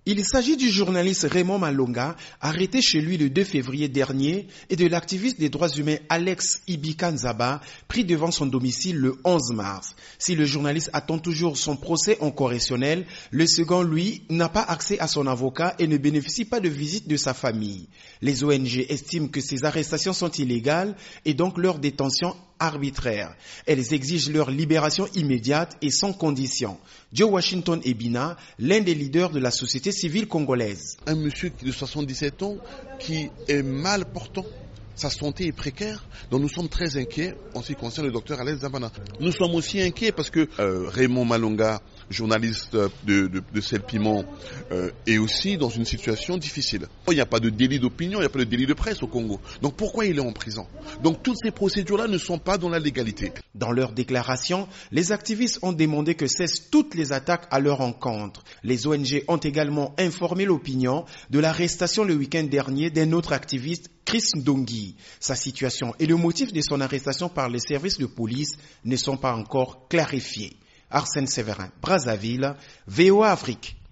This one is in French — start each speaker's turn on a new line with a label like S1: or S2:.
S1: Il s'agit du journaliste Raymond Malonga, arrêté chez lui le 2 février dernier, et de l'activiste des droits humains Alex Ibika Nzaba, pris devant son domicile le 11 mars. Si le journaliste attend toujours son procès en correctionnel, le second, lui, n'a pas accès à son avocat et ne bénéficie pas de visite de sa famille. Les ONG estiment que ces arrestations sont illégales et donc leur détention arbitraire. Elles exigent leur libération immédiate et sans condition. Joe Washington Ebina, l'un des leaders de la société civile congolaise.
S2: Un monsieur de 77 ans qui est mal portant. Sa santé est précaire, donc nous sommes très inquiets en ce qui concerne le docteur Alex Zabana. Nous sommes aussi inquiets parce que Raymond Malonga, journaliste de Sel Piment, est aussi dans une situation difficile. Il n'y a pas de délit d'opinion, il n'y a pas de délit de presse au Congo. Donc pourquoi il est en prison? Donc toutes ces procédures-là ne sont pas dans la légalité.
S1: Dans leur déclaration, les activistes ont demandé que cessent toutes les attaques à leur encontre. Les ONG ont également informé l'opinion de l'arrestation le week-end dernier d'un autre activiste, Chris Ndongi. Sa situation et le motif de son arrestation par les services de police ne sont pas encore clarifiés. Arsène Séverin, Brazzaville, VOA Afrique.